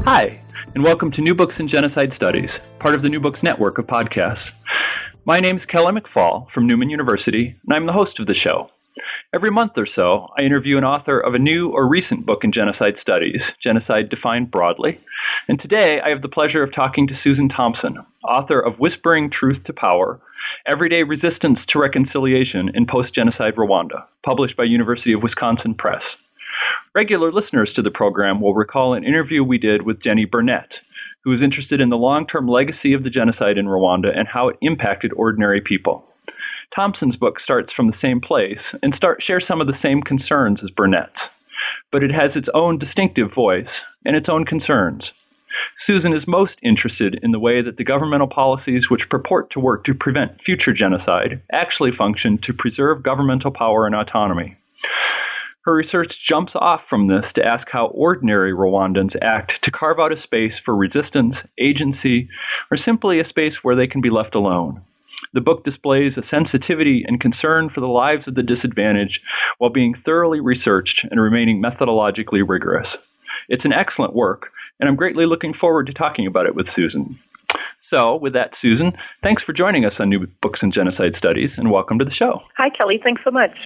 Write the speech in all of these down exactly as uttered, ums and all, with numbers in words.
Hi, and welcome to New Books in Genocide Studies, part of the New Books network of podcasts. My name's Kelly McFall from Newman University, and I'm the host of the show. Every month or so, I interview an author of a new or recent book in genocide studies, genocide defined broadly. And today, I have the pleasure of talking to Susan Thompson, author of Whispering Truth to Power, Everyday Resistance to Reconciliation in Post-Genocide Rwanda, published by University of Wisconsin Press. Regular listeners to the program will recall an interview we did with Jenny Burnett, who is interested in the long-term legacy of the genocide in Rwanda and how it impacted ordinary people. Thompson's book starts from the same place and start, shares some of the same concerns as Burnett's, but it has its own distinctive voice and its own concerns. Susan is most interested in the way that the governmental policies which purport to work to prevent future genocide actually function to preserve governmental power and autonomy. Her research jumps off from this to ask how ordinary Rwandans act to carve out a space for resistance, agency, or simply a space where they can be left alone. The book displays a sensitivity and concern for the lives of the disadvantaged while being thoroughly researched and remaining methodologically rigorous. It's an excellent work, and I'm greatly looking forward to talking about it with Susan. So, with that, Susan, thanks for joining us on New Books in Genocide Studies, and welcome to the show. Hi, Kelly. Thanks so much.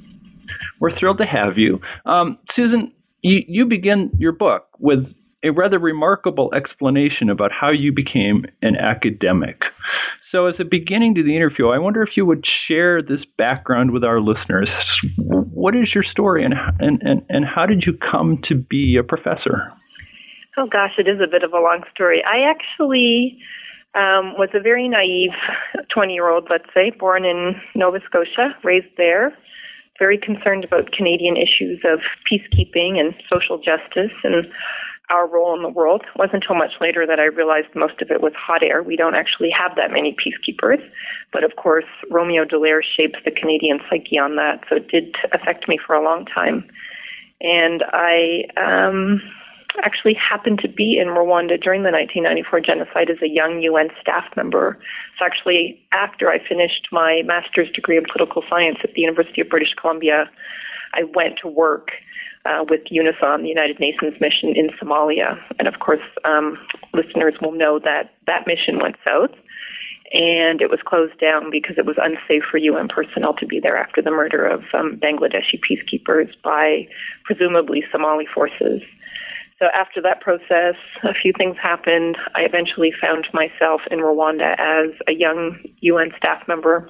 We're thrilled to have you. Um, Susan, you, you begin your book with a rather remarkable explanation about how you became an academic. So as a beginning to the interview, I wonder if you would share this background with our listeners. What is your story, and, and, and, and how did you come to be a professor? Oh, gosh, it is a bit of a long story. I actually um, was a very naive twenty-year-old, let's say, born in Nova Scotia, raised there, very concerned about Canadian issues of peacekeeping and social justice and our role in the world. It wasn't until much later that I realized most of it was hot air. We don't actually have that many peacekeepers. But of course, Romeo Dallaire shapes the Canadian psyche on that, so it did affect me for a long time. And I um, actually happened to be in Rwanda during the nineteen ninety-four genocide as a young U N staff member. So actually, after I finished my master's degree in political science at the University of British Columbia, I went to work Uh, with UNISOM, the United Nations mission in Somalia. And of course, um, listeners will know that that mission went south and it was closed down because it was unsafe for U N personnel to be there after the murder of um, Bangladeshi peacekeepers by presumably Somali forces. So after that process, a few things happened. I eventually found myself in Rwanda as a young U N staff member,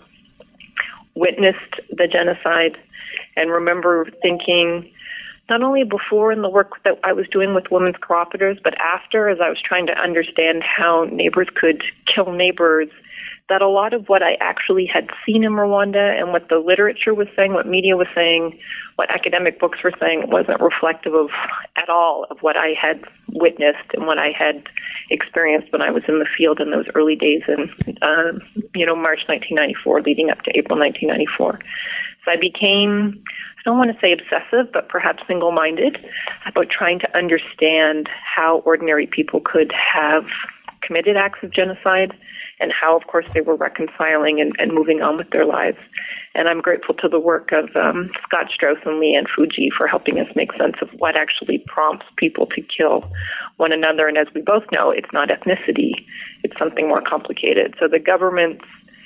witnessed the genocide, and remember thinking, not only before in the work that I was doing with women's cooperatives, but after, as I was trying to understand how neighbors could kill neighbors, that a lot of what I actually had seen in Rwanda and what the literature was saying, what media was saying, what academic books were saying, wasn't reflective of at all of what I had witnessed and what I had experienced when I was in the field in those early days in, uh, you know, March nineteen ninety-four, leading up to April nineteen ninety-four. So I became, I don't want to say obsessive, but perhaps single-minded about trying to understand how ordinary people could have committed acts of genocide and how, of course, they were reconciling and, and moving on with their lives. And I'm grateful to the work of um, Scott Strauss and Leanne Fuji for helping us make sense of what actually prompts people to kill one another. And as we both know, it's not ethnicity. It's something more complicated. So the government's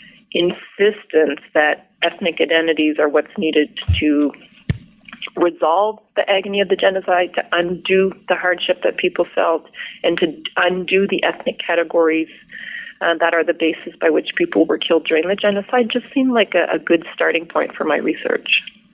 insistence that ethnic identities are what's needed to resolve the agony of the genocide, to undo the hardship that people felt, and to undo the ethnic categories uh, that are the basis by which people were killed during the genocide, just seemed like a, a good starting point for my research.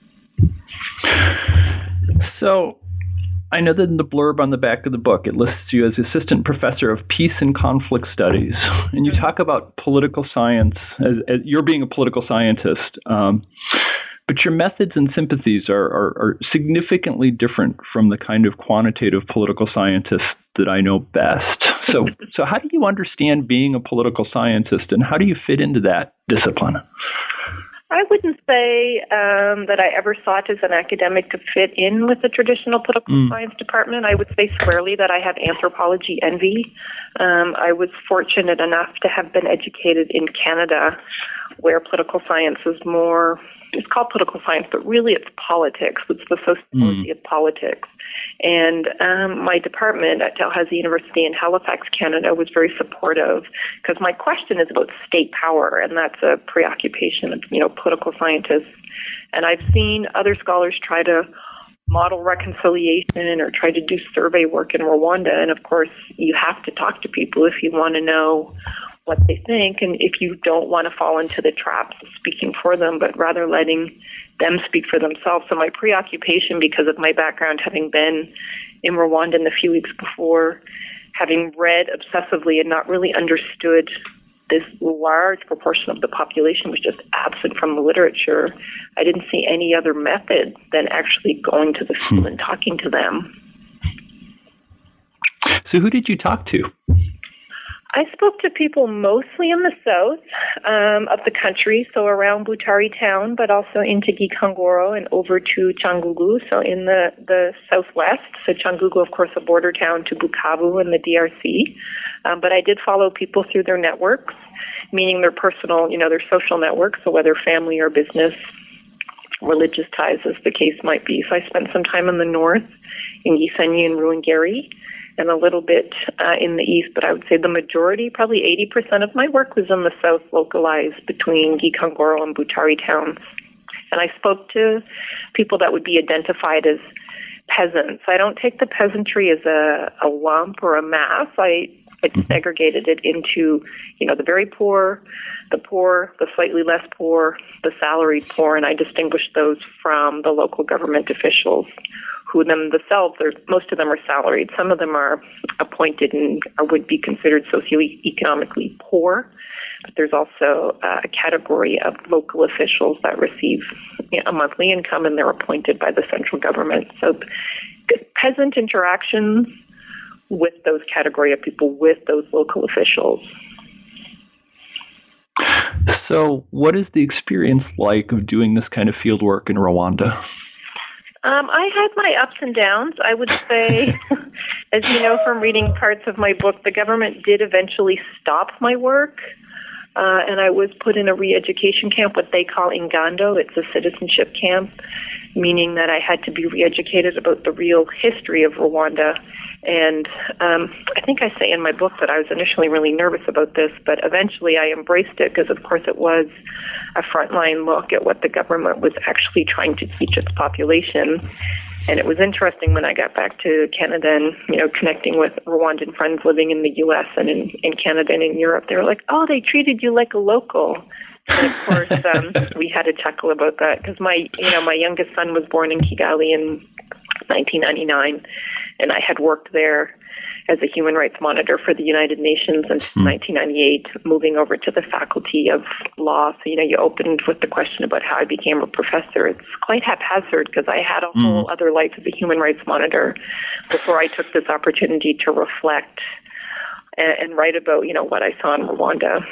So I know that in the blurb on the back of the book, it lists you as Assistant Professor of Peace and Conflict Studies. And you talk about political science, as, as you're being a political scientist. Um, but your methods and sympathies are, are, are significantly different from the kind of quantitative political scientist that I know best. So, so how do you understand being a political scientist, and how do you fit into that discipline? I wouldn't say um, that I ever sought as an academic to fit in with the traditional political mm. science department. I would say squarely that I have anthropology envy. Um, I was fortunate enough to have been educated in Canada, where political science is more, it's called political science, but really it's politics. It's the sociology mm. of politics. And um, my department at Dalhousie University in Halifax, Canada, was very supportive because my question is about state power, and that's a preoccupation of, you know, political scientists. And I've seen other scholars try to model reconciliation or try to do survey work in Rwanda. And of course, you have to talk to people if you want to know what they think, and if you don't want to fall into the traps of speaking for them, but rather letting them speak for themselves. So my preoccupation, because of my background, having been in Rwanda in the few weeks before, having read obsessively and not really understood this large proportion of the population was just absent from the literature, I didn't see any other method than actually going to the field and talking to them. So who did you talk to? I spoke to people mostly in the south um, of the country, so around Butare town, but also into Gikongoro and over to Cyangugu, so in the, the southwest. So Cyangugu, of course, a border town to Bukavu in the D R C. Um, but I did follow people through their networks, meaning their personal, you know, their social networks, so whether family or business, religious ties, as the case might be. So I spent some time in the north, in Gisenyi and Ruhengeri, and a little bit uh, in the east, but I would say the majority, probably eighty percent of my work was in the south, localized between Gikongoro and Butare towns. And I spoke to people that would be identified as peasants. I don't take the peasantry as a, a lump or a mass. I, I segregated it into, you know, the very poor, the poor, the slightly less poor, the salaried poor, and I distinguished those from the local government officials, who themselves, most of them are salaried. Some of them are appointed and would be considered socioeconomically poor. But there's also uh, a category of local officials that receive, you know, a monthly income, and they're appointed by the central government. So peasant interactions with those category of people, with those local officials. So what is the experience like of doing this kind of field work in Rwanda? Um, I had my ups and downs. I would say, as you know from reading parts of my book, the government did eventually stop my work, uh, and I was put in a re-education camp, what they call Ingando. It's a citizenship camp, meaning that I had to be re-educated about the real history of Rwanda. And um, I think I say in my book that I was initially really nervous about this, but eventually I embraced it because, of course, it was a frontline look at what the government was actually trying to teach its population. And it was interesting when I got back to Canada and, you know, connecting with Rwandan friends living in the U S and in, in Canada and in Europe. They were like, oh, they treated you like a local. And of course, um, we had a chuckle about that because my, you know, my youngest son was born in Kigali in nineteen ninety-nine, and I had worked there as a human rights monitor for the United Nations in mm. nineteen ninety-eight, moving over to the Faculty of Law. So, you know, you opened with the question about how I became a professor. It's quite haphazard because I had a mm. whole other life as a human rights monitor before I took this opportunity to reflect and, and write about, you know, what I saw in Rwanda.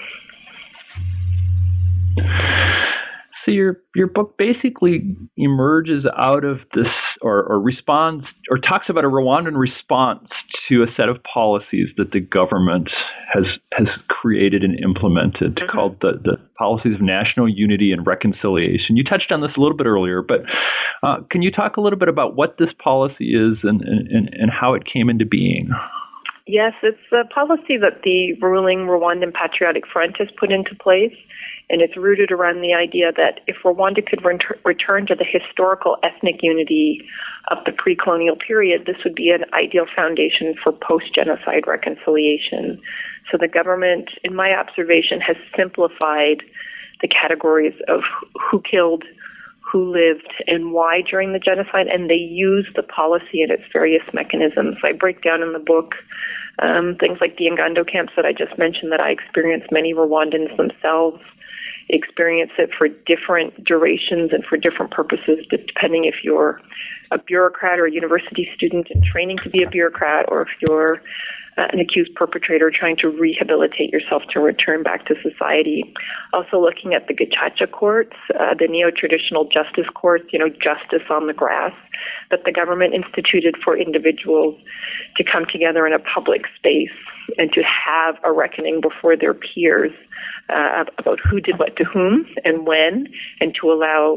So your your book basically emerges out of this, or, or responds, or talks about a Rwandan response to a set of policies that the government has has created and implemented, mm-hmm. called the, the policies of national unity and reconciliation. You touched on this a little bit earlier, but uh, can you talk a little bit about what this policy is and, and, and how it came into being? Yes, it's a policy that the ruling Rwandan Patriotic Front has put into place, and it's rooted around the idea that if Rwanda could ret- return to the historical ethnic unity of the pre-colonial period, this would be an ideal foundation for post-genocide reconciliation. So the government, in my observation, has simplified the categories of who killed, who lived, and why during the genocide, and they use the policy and its various mechanisms. I break down in the book um, things like the Ingando camps that I just mentioned that I experienced. Many Rwandans themselves experience it for different durations and for different purposes, depending if you're a bureaucrat or a university student in training to be a bureaucrat, or if you're uh, an accused perpetrator trying to rehabilitate yourself to return back to society. Also looking at the Gacaca courts, uh, the neo-traditional justice courts, you know, justice on the grass, that the government instituted for individuals to come together in a public space and to have a reckoning before their peers uh, about who did what to whom and when, and to allow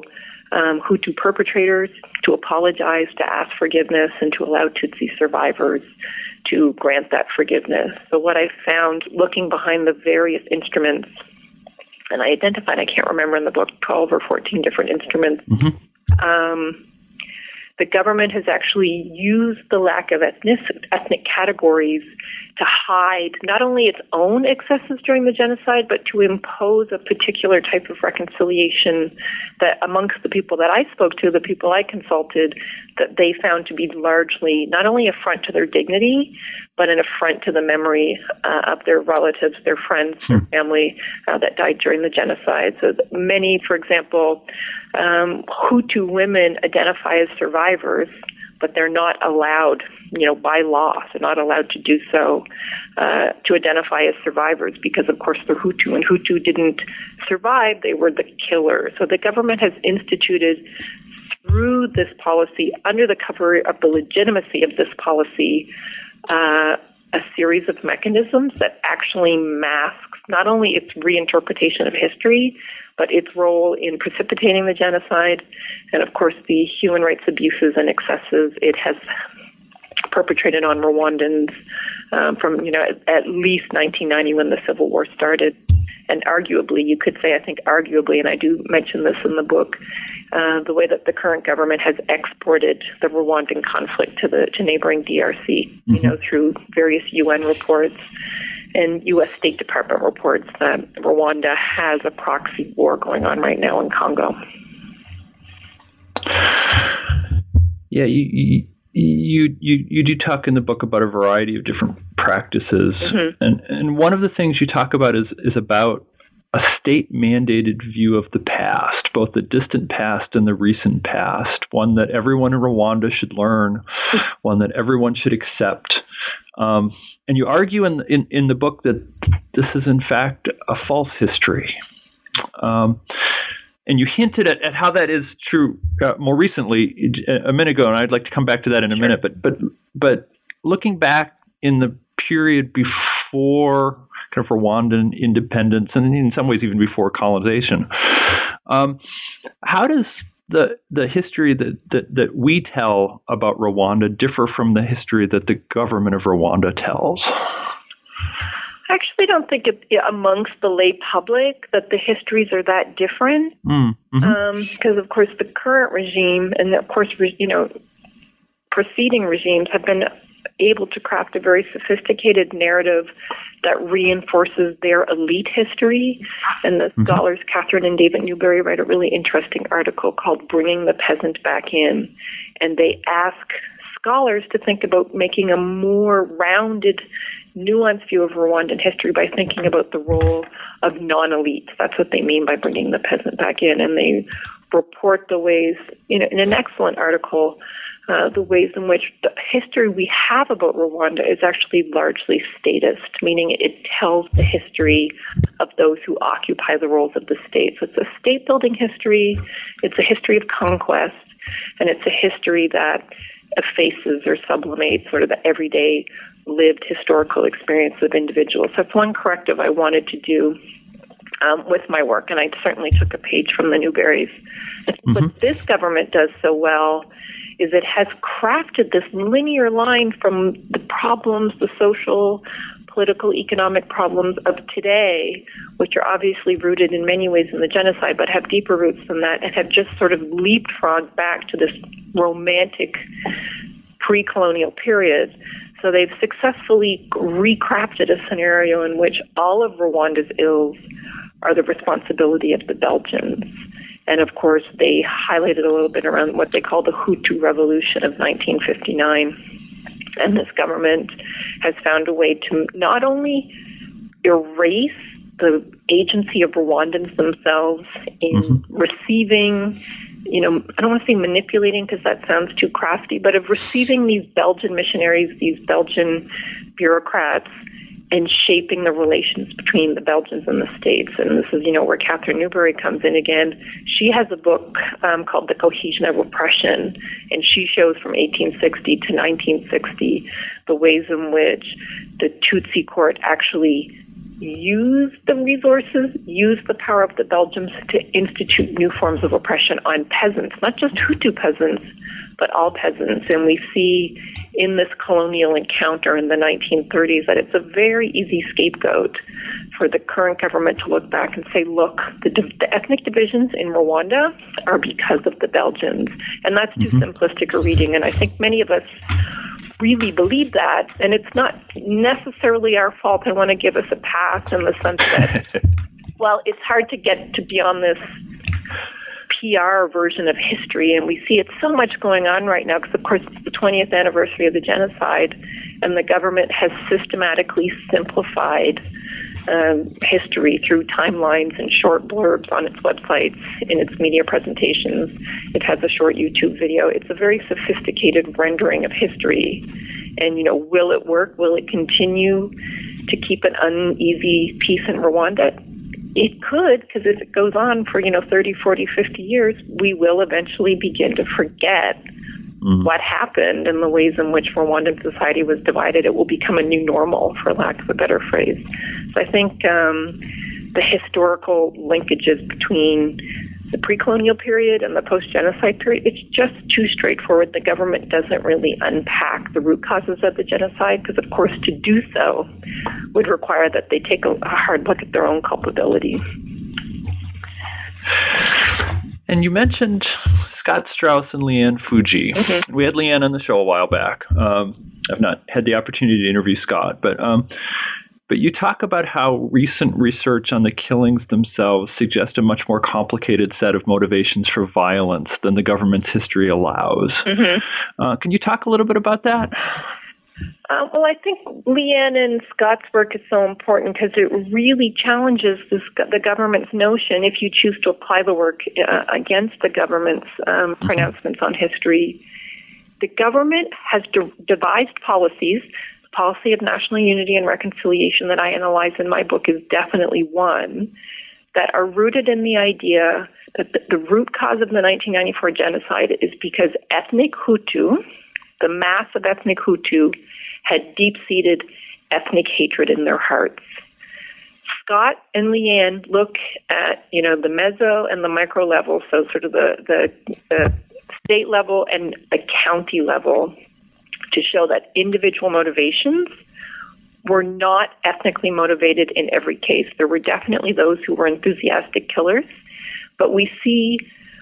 um, Hutu perpetrators to apologize, to ask forgiveness, and to allow Tutsi survivors to grant that forgiveness. So what I found looking behind the various instruments, and I identified, I can't remember in the book, twelve or fourteen different instruments, mm-hmm. um, the government has actually used the lack of ethnic, ethnic categories to hide not only its own excesses during the genocide, but to impose a particular type of reconciliation that amongst the people that I spoke to, the people I consulted, that they found to be largely not only an affront to their dignity, but an affront to the memory uh, of their relatives, their friends, their family uh, that died during the genocide. So many, for example, um, Hutu women identify as survivors, but they're not allowed, you know, by law, they're not allowed to do so, uh, to identify as survivors because, of course, they're Hutu, and Hutu didn't survive, they were the killers. So the government has instituted through this policy, under the cover of the legitimacy of this policy, uh, a series of mechanisms that actually masks not only its reinterpretation of history, but its role in precipitating the genocide, and of course the human rights abuses and excesses it has perpetrated on Rwandans um, from, you know, at, at least nineteen ninety when the Civil War started. And arguably, you could say, I think arguably, and I do mention this in the book, uh, the way that the current government has exported the Rwandan conflict to the to neighboring D R C, mm-hmm. you know, through various U N reports and U S State Department reports that Rwanda has a proxy war going on right now in Congo. Yeah, you you you, you, you do talk in the book about a variety of different practices, mm-hmm. and and one of the things you talk about is is about a state-mandated view of the past, both the distant past and the recent past, one that everyone in Rwanda should learn, one that everyone should accept. Um, and you argue in, in, in the book that this is, in fact, a false history. Um, and you hinted at, at how that is true uh, more recently, a minute ago, and I'd like to come back to that in a sure. minute. But but but looking back in the period before kind of Rwandan independence, and in some ways even before colonization, um, how does the the history that, that, that we tell about Rwanda differ from the history that the government of Rwanda tells? I actually don't think it, amongst the lay public that the histories are that different, mm, mm-hmm. um, because of course the current regime and of course you know preceding regimes have been able to craft a very sophisticated narrative that reinforces their elite history. And the mm-hmm. scholars Catherine and David Newberry write a really interesting article called "Bringing the Peasant Back In," and they ask scholars to think about making a more rounded, nuanced view of Rwandan history by thinking about the role of non-elites. That's what they mean by bringing the peasant back in. And they report the ways, you know, in an excellent article, uh, the ways in which the history we have about Rwanda is actually largely statist, meaning it tells the history of those who occupy the roles of the state. So it's a state-building history, it's a history of conquest, and it's a history that effaces or sublimates sort of the everyday lived historical experience of individuals. So that's one corrective I wanted to do um, with my work, and I certainly took a page from the Newberries. Mm-hmm. What this government does so well is it has crafted this linear line from the problems, the social, political, economic problems of today, which are obviously rooted in many ways in the genocide, but have deeper roots than that, and have just sort of leapfrogged back to this romantic pre-colonial period. So they've successfully recrafted a scenario in which all of Rwanda's ills are the responsibility of the Belgians. And of course, they highlighted a little bit around what they call the Hutu Revolution of nineteen fifty-nine. And this government has found a way to not only erase the agency of Rwandans themselves in mm-hmm. receiving, you know, I don't want to say manipulating because that sounds too crafty, but of receiving these Belgian missionaries, these Belgian bureaucrats, and shaping the relations between the Belgians and the States. And this is, you know, where Catherine Newberry comes in again. She has a book um, called The Cohesion of Oppression, and she shows from eighteen sixty to nineteen sixty the ways in which the Tutsi court actually use the resources, use the power of the Belgians to institute new forms of oppression on peasants, not just Hutu peasants, but all peasants. And we see in this colonial encounter in the nineteen thirties that it's a very easy scapegoat for the current government to look back and say, look, the, the ethnic divisions in Rwanda are because of the Belgians. And that's too mm-hmm. simplistic a reading. And I think many of us really believe that, and it's not necessarily our fault. I want to give us a pass in the sense that, well, it's hard to get to beyond this P R version of history, and we see it so much going on right now because, of course, it's the twentieth anniversary of the genocide, and the government has systematically simplified um, history through timelines and short blurbs on its websites, in its media presentations. It has a short YouTube video. It's a very sophisticated rendering of history. And, you know, will it work? Will it continue to keep an uneasy peace in Rwanda? It could, because if it goes on for, you know, thirty, forty, fifty years, we will eventually begin to forget mm. what happened and the ways in which Rwandan society was divided. It will become a new normal, for lack of a better phrase. So I think um, the historical linkages between the pre-colonial period and the post-genocide period, it's just too straightforward. The government doesn't really unpack the root causes of the genocide because, of course, to do so would require that they take a, a hard look at their own culpability. And you mentioned Scott Straus and Leanne Fuji. Mm-hmm. We had Leanne on the show a while back. Um, I've not had the opportunity to interview Scott, but um, But you talk about how recent research on the killings themselves suggest a much more complicated set of motivations for violence than the government's history allows. Mm-hmm. Uh, can you talk a little bit about that? Uh, well, I think Leanne and Scott's work is so important because it really challenges this, the government's notion, if you choose to apply the work uh, against the government's um, mm-hmm. pronouncements on history. The government has de- devised policies. The policy of national unity and reconciliation that I analyze in my book is definitely one that are rooted in the idea that the, the root cause of the nineteen ninety-four genocide is because ethnic Hutu, the mass of ethnic Hutu, had deep-seated ethnic hatred in their hearts. Scott and Leanne look at, you know, the meso and the micro level, so sort of the, the, the state level and the county level, to show that individual motivations were not ethnically motivated in every case. There were definitely those who were enthusiastic killers, but we see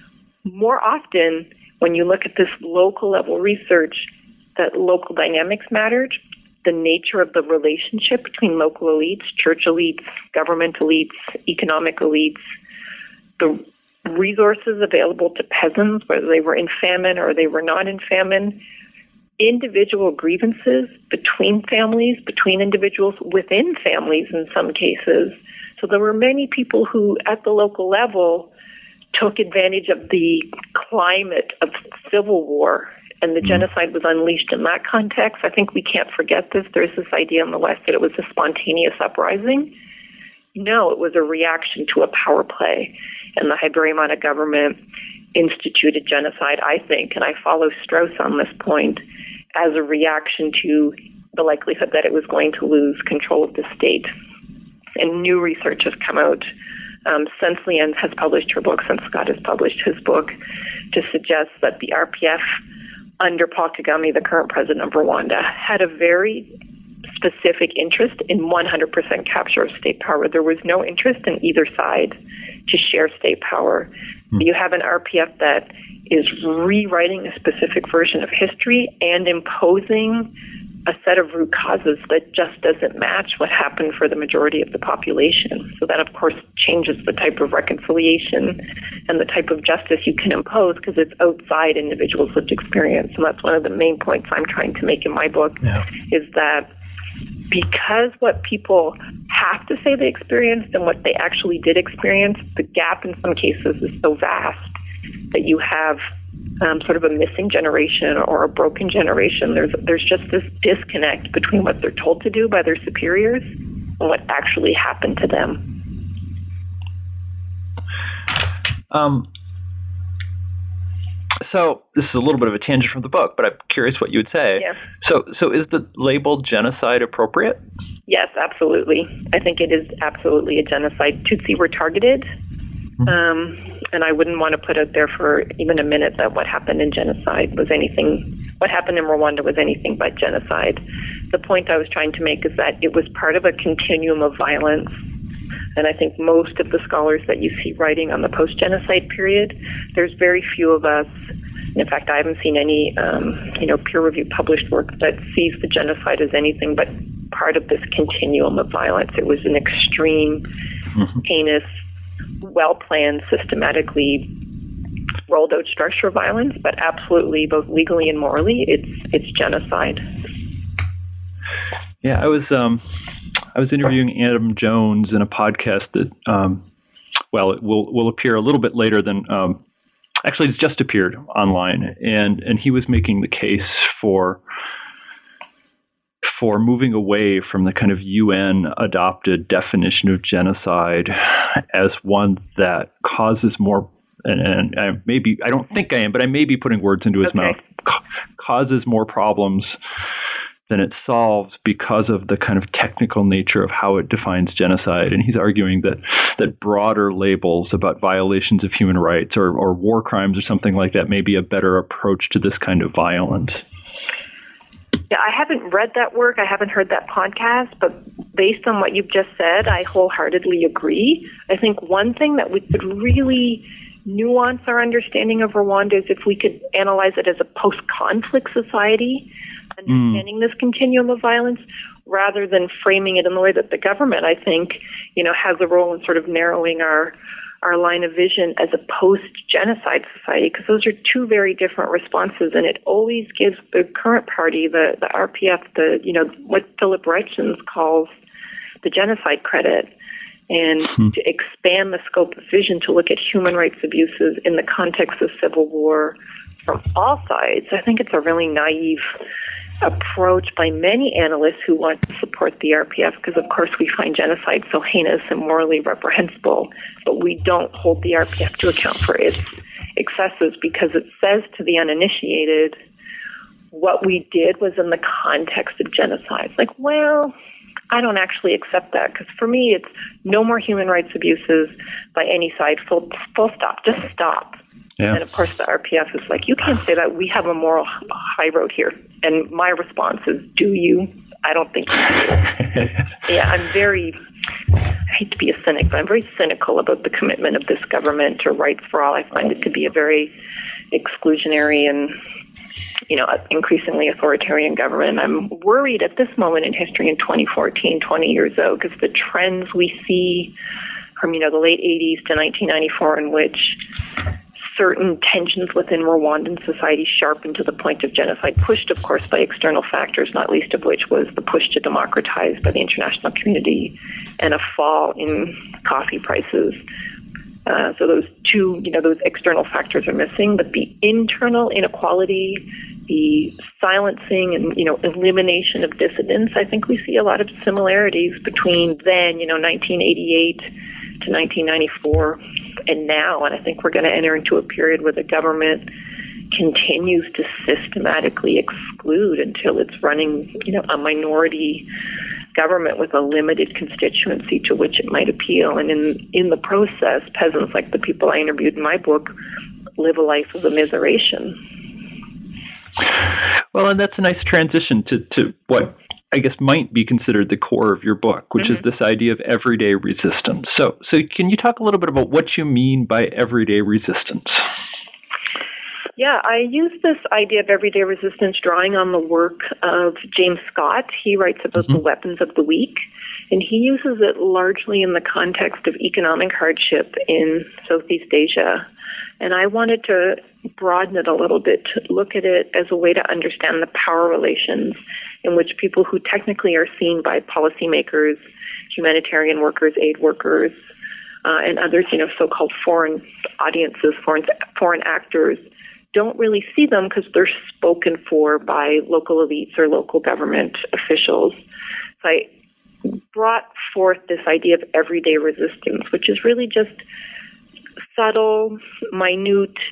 more often when you look at this local level research that local dynamics mattered, the nature of the relationship between local elites, church elites, government elites, economic elites, the resources available to peasants, whether they were in famine or they were not in famine, individual grievances between families, between individuals, within families in some cases. So there were many people who, at the local level, took advantage of the climate of civil war, and the mm. genocide was unleashed in that context. I think we can't forget this. There's this idea in the West that it was a spontaneous uprising. No, it was a reaction to a power play, and the Habyarimana government instituted genocide, I think, and I follow Straus on this point, as a reaction to the likelihood that it was going to lose control of the state. And new research has come out um, since Leanne has published her book, since Scott has published his book, to suggest that the R P F under Paul Kagame, the current president of Rwanda, had a very specific interest in one hundred percent capture of state power. There was no interest in either side to share state power. Mm. You have an R P F that is rewriting a specific version of history and imposing a set of root causes that just doesn't match what happened for the majority of the population. So that, of course, changes the type of reconciliation and the type of justice you can impose because it's outside individuals' lived experience. And that's one of the main points I'm trying to make in my book, yeah. is that because what people have to say they experienced and what they actually did experience, the gap in some cases is so vast that you have um, sort of a missing generation or a broken generation. There's there's just this disconnect between what they're told to do by their superiors and what actually happened to them. Um. So this is a little bit of a tangent from the book, but I'm curious what you would say. Yeah. So, so is the label genocide appropriate? Yes, absolutely. I think it is absolutely a genocide. Tutsi were targeted, um, and I wouldn't want to put out there for even a minute that what happened in genocide was anything, what happened in Rwanda was anything but genocide. The point I was trying to make is that it was part of a continuum of violence, and I think most of the scholars that you see writing on the post-genocide period, there's very few of us. In fact, I haven't seen any, um, you know, peer-reviewed published work that sees the genocide as anything but part of this continuum of violence. It was an extreme, mm-hmm. heinous, well-planned, systematically rolled-out structure of violence, but absolutely, both legally and morally, it's it's genocide. Yeah, I was um, I was interviewing Adam Jones in a podcast that, um, well, it will will appear a little bit later than. Um, Actually, it's just appeared online, and, and he was making the case for for moving away from the kind of U N adopted definition of genocide as one that causes more, and, and I maybe I don't think I am, but I may be putting words into his okay. mouth, ca- causes more problems than it solves because of the kind of technical nature of how it defines genocide. And he's arguing that that broader labels about violations of human rights or, or war crimes or something like that may be a better approach to this kind of violence. Yeah, I haven't read that work. I haven't heard that podcast, but based on what you've just said, I wholeheartedly agree. I think one thing that we could really nuance our understanding of Rwanda is if we could analyze it as a post-conflict society, understanding mm. this continuum of violence, rather than framing it in the way that the government, I think, you know, has a role in sort of narrowing our our line of vision as a post-genocide society, because those are two very different responses, and it always gives the current party, the, the R P F, the, you know, what Philip Reichens calls the genocide credit, and hmm. to expand the scope of vision to look at human rights abuses in the context of civil war from all sides. I think it's a really naive approach by many analysts who want to support the R P F, because of course we find genocide so heinous and morally reprehensible, but we don't hold the R P F to account for its excesses, because it says to the uninitiated, what we did was in the context of genocide. It's like, well, I don't actually accept that, because for me it's no more human rights abuses by any side, full, full stop, just stop. Yeah. And of course the R P F is like, you can't say that, we have a moral high road here. And my response is, do you? I don't think you do. Yeah, I'm very, I hate to be a cynic, but I'm very cynical about the commitment of this government to rights for all. I find it to be a very exclusionary and, you know, increasingly authoritarian government. I'm worried at this moment in history in twenty fourteen, twenty years out, because the trends we see from, you know, the late eighties to nineteen ninety-four, in which certain tensions within Rwandan society sharpened to the point of genocide, pushed, of course, by external factors, not least of which was the push to democratize by the international community and a fall in coffee prices. Uh, so those two, you know, those external factors are missing, but the internal inequality, the silencing and, you know, elimination of dissidents, I think we see a lot of similarities between then, you know, nineteen eighty-eight to nineteen ninety-four and now. And I think we're going to enter into a period where the government continues to systematically exclude until it's running, you know, a minority government with a limited constituency to which it might appeal. And in, in the process, peasants like the people I interviewed in my book live a life of immiseration. Well, and that's a nice transition to, to what I guess might be considered the core of your book, which mm-hmm. is this idea of everyday resistance. So, so can you talk a little bit about what you mean by everyday resistance? Yeah, I use this idea of everyday resistance drawing on the work of James Scott. He writes about mm-hmm. the weapons of the weak, and he uses it largely in the context of economic hardship in Southeast Asia. And I wanted to broaden it a little bit, to look at it as a way to understand the power relations in which people who technically are seen by policymakers, humanitarian workers, aid workers, uh, and others, you know, so-called foreign audiences, foreign foreign actors, don't really see them because they're spoken for by local elites or local government officials. So I brought forth this idea of everyday resistance, which is really just subtle, minute,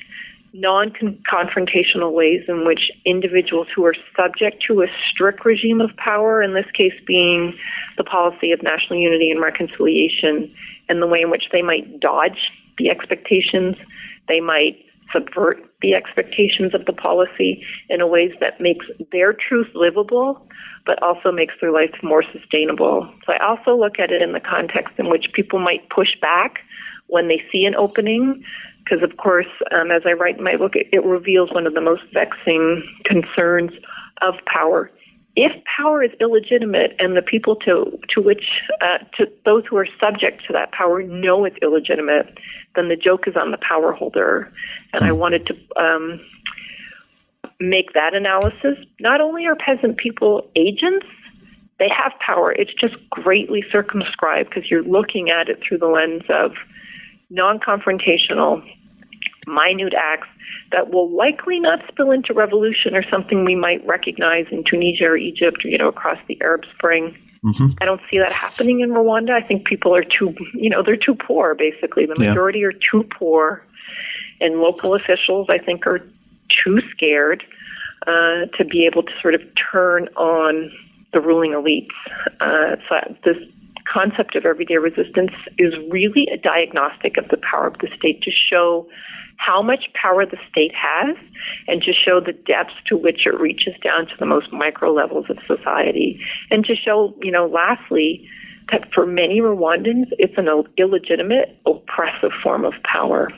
non-confrontational ways in which individuals who are subject to a strict regime of power, in this case being the policy of national unity and reconciliation, and the way in which they might dodge the expectations, they might subvert the expectations of the policy in a ways that makes their truth livable, but also makes their life more sustainable. So I also look at it in the context in which people might push back when they see an opening, because of course, um, as I write in my book, it, it reveals one of the most vexing concerns of power. If power is illegitimate and the people to to which uh, to those who are subject to that power know it's illegitimate, then the joke is on the power holder. And I wanted to um, make that analysis. Not only are peasant people agents, they have power. It's just greatly circumscribed because you're looking at it through the lens of non-confrontational, minute acts that will likely not spill into revolution or something we might recognize in Tunisia or Egypt or, you know, across the Arab Spring. Mm-hmm. I don't see that happening in Rwanda. I think people are too, you know, they're too poor, basically. The majority yeah. are too poor. And local officials, I think, are too scared uh, to be able to sort of turn on the ruling elites. Uh, so this concept of everyday resistance is really a diagnostic of the power of the state to show how much power the state has and to show the depths to which it reaches down to the most micro levels of society. And to show, you know, lastly, that for many Rwandans, it's an illegitimate, oppressive form of power.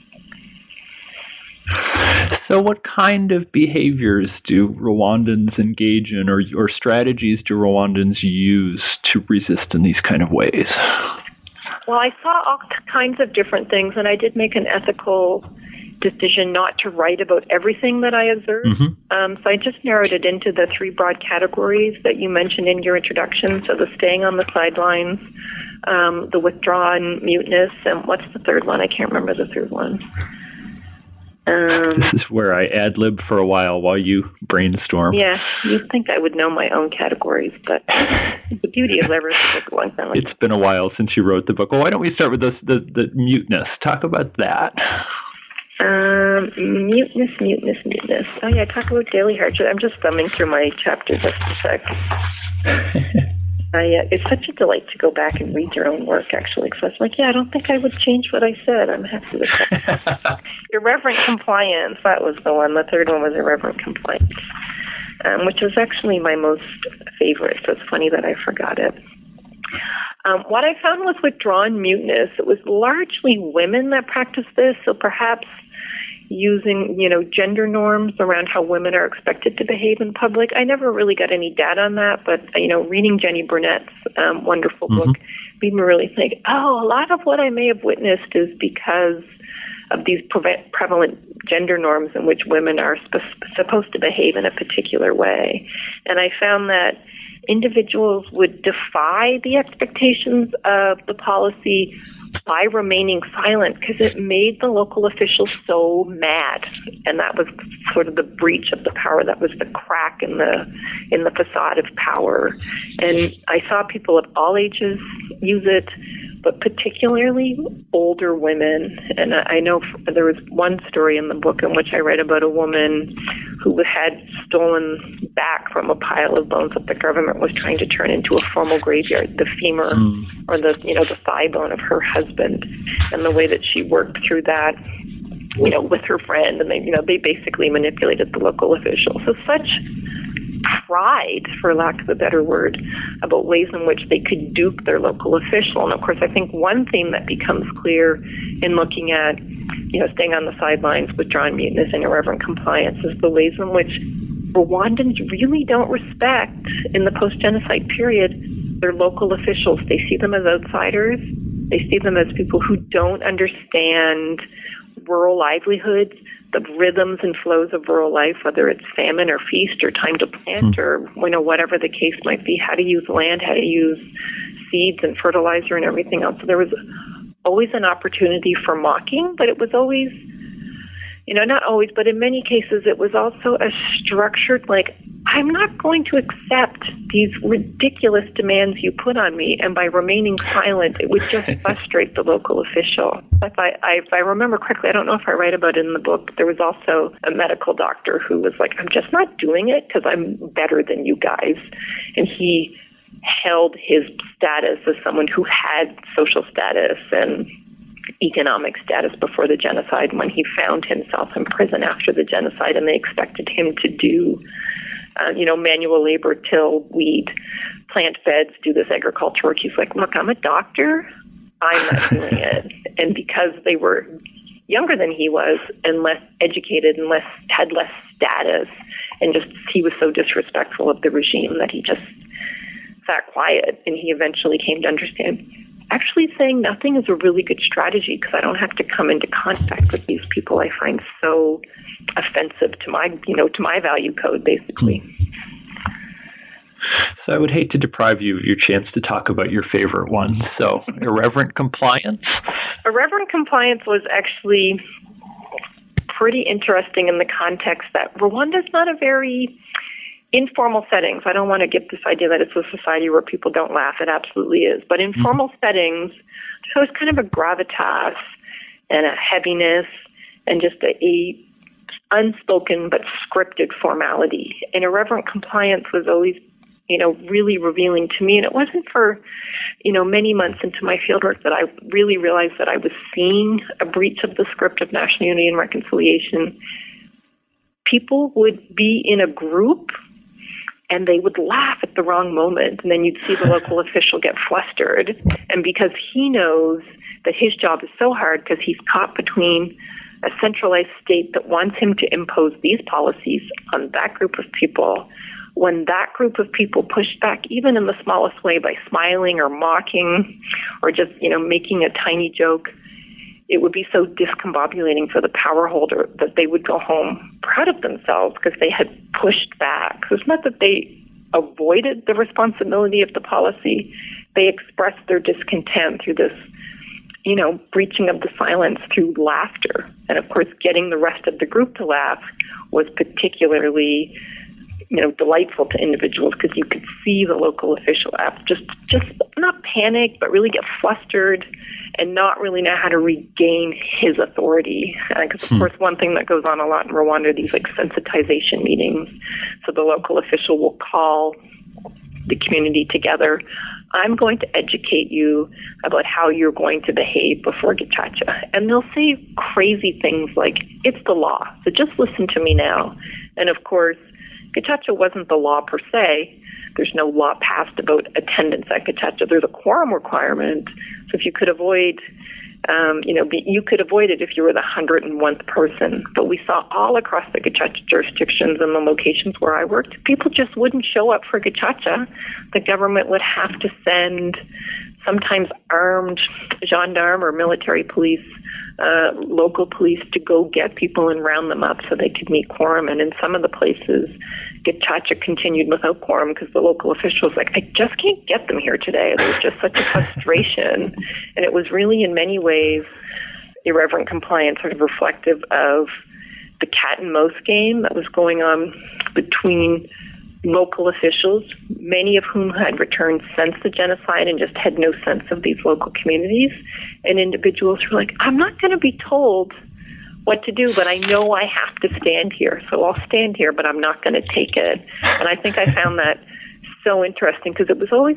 So what kind of behaviors do Rwandans engage in, or, or strategies do Rwandans use to resist in these kind of ways? Well, I saw all kinds of different things, and I did make an ethical decision not to write about everything that I observed. Mm-hmm. Um, so I just narrowed it into the three broad categories that you mentioned in your introduction. So the staying on the sidelines, um, the withdrawn muteness, and what's the third one? I can't remember the third one. Um, this is where I ad-lib for a while while you brainstorm. Yeah, you'd think I would know my own categories, but the beauty of ever is a long time. It's been a while since you wrote the book. Well, why don't we start with this, the, the muteness? Talk about that. Um, muteness, muteness, muteness. Oh, yeah, talk about daily hardship. I'm just thumbing through my chapter just a sec. I, uh, it's such a delight to go back and read your own work, actually, because I was like, yeah, I don't think I would change what I said. I'm happy with that. Irreverent compliance, that was the one. The third one was irreverent compliance, um, which was actually my most favorite, so it's funny that I forgot it. Um, what I found was withdrawn muteness. It was largely women that practiced this, so perhaps using, you know, gender norms around how women are expected to behave in public. I never really got any data on that, but, you know, reading Jenny Burnett's um, wonderful mm-hmm. book made me really think, oh, a lot of what I may have witnessed is because of these pre- prevalent gender norms in which women are sp- supposed to behave in a particular way. And I found that individuals would defy the expectations of the policy by remaining silent because it made the local officials so mad, and that was sort of the breach of the power. That was the crack in the in the facade of power. And I saw people of all ages use it, but particularly older women. And I know there was one story in the book in which I read about a woman who had stolen back from a pile of bones that the government was trying to turn into a formal graveyard, the femur mm. or the, you know, the thigh bone of her husband, and the way that she worked through that, you know, with her friend, and they, you know, they basically manipulated the local officials. So such pride, for lack of a better word, about ways in which they could dupe their local official. And of course, I think one theme that becomes clear in looking at, you know, staying on the sidelines, withdrawn muteness, and irreverent compliance is the ways in which Rwandans really don't respect, in the post-genocide period, their local officials. They see them as outsiders. They see them as people who don't understand rural livelihoods, the rhythms and flows of rural life, whether it's famine or feast or time to plant or, you know, whatever the case might be, how to use land, how to use seeds and fertilizer and everything else. So there was always an opportunity for mocking, but it was always, you know, not always, but in many cases, it was also a structured, like, I'm not going to accept these ridiculous demands you put on me, and by remaining silent, it would just frustrate the local official. If I, I, if I remember correctly, I don't know if I write about it in the book, there was also a medical doctor who was like, I'm just not doing it because I'm better than you guys. And he held his status as someone who had social status and economic status before the genocide when he found himself in prison after the genocide, and they expected him to do uh, you know, manual labor, till weed, plant beds, do this agriculture work. He's like, look, I'm a doctor. I'm not doing it. And because they were younger than he was and less educated and less had less status, and just he was so disrespectful of the regime that he just sat quiet, and he eventually came to understand actually saying nothing is a really good strategy because I don't have to come into contact with these people I find so offensive to my, you know, to my value code, basically. So I would hate to deprive you of your chance to talk about your favorite one. So irreverent compliance? Irreverent compliance was actually pretty interesting in the context that Rwanda's not a very informal settings. I don't want to get this idea that it's a society where people don't laugh. It absolutely is. But in mm-hmm. formal settings, there's kind of a gravitas and a heaviness and just a, a unspoken but scripted formality. And irreverent compliance was always, you know, really revealing to me. And it wasn't for, you know, many months into my fieldwork that I really realized that I was seeing a breach of the script of national unity and reconciliation. People would be in a group and they would laugh at the wrong moment, and then you'd see the local official get flustered. And because he knows that his job is so hard because he's caught between a centralized state that wants him to impose these policies on that group of people, when that group of people pushed back, even in the smallest way, by smiling or mocking or just, you know, making a tiny joke, it would be so discombobulating for the power holder that they would go home proud of themselves because they had pushed back. So it's not that they avoided the responsibility of the policy. They expressed their discontent through this, you know, breaching of the silence through laughter. And of course, getting the rest of the group to laugh was particularly, you know, delightful to individuals because you could see the local official just, just not panic, but really get flustered and not really know how to regain his authority. Because, uh, of hmm. course, one thing that goes on a lot in Rwanda are these, like, sensitization meetings. So the local official will call the community together. I'm going to educate you about how you're going to behave before Gacaca. And they'll say crazy things like, it's the law, so just listen to me now. And, of course, Gacaca wasn't the law per se. There's no law passed about attendance at Gacaca. There's a quorum requirement. So if you could avoid, um, you know, be, you could avoid it if you were the hundred and one person. But we saw all across the Gacaca jurisdictions and the locations where I worked, people just wouldn't show up for Gacaca. The government would have to send sometimes armed gendarme or military police, uh, local police to go get people and round them up so they could meet quorum. And in some of the places, Gacaca continued without quorum because the local official was like, I just can't get them here today. There was just such a frustration. And it was really, in many ways, irreverent compliance, sort of reflective of the cat and mouse game that was going on between local officials, many of whom had returned since the genocide and just had no sense of these local communities, and individuals who were like, I'm not going to be told what to do, but I know I have to stand here, so I'll stand here, but I'm not going to take it. And I think I found that so interesting because it was always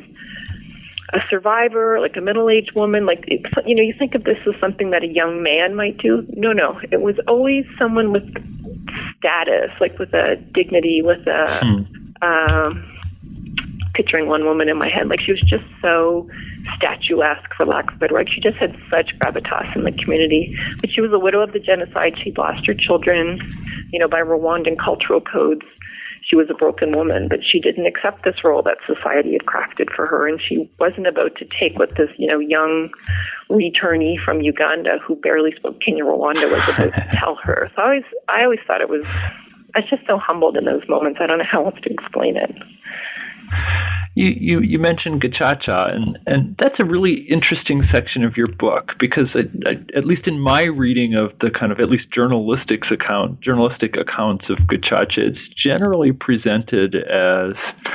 a survivor, like a middle-aged woman, like, it, you know, you think of this as something that a young man might do. No, no, it was always someone with status, like with a dignity, with a... Hmm. Um, picturing one woman in my head, like she was just so statuesque, for lack of a better word. She just had such gravitas in the community. But she was a widow of the genocide. She'd lost her children, you know, by Rwandan cultural codes. She was a broken woman, but she didn't accept this role that society had crafted for her, and she wasn't about to take what this, you know, young returnee from Uganda who barely spoke Kinyarwanda was about to tell her. So I always, I always thought it was. I was just so humbled in those moments. I don't know how else to explain it. You you, you, you mentioned Gacaca, and, and that's a really interesting section of your book because, it, at least in my reading of the kind of at least journalistic account, journalistic accounts of Gacaca, it's generally presented as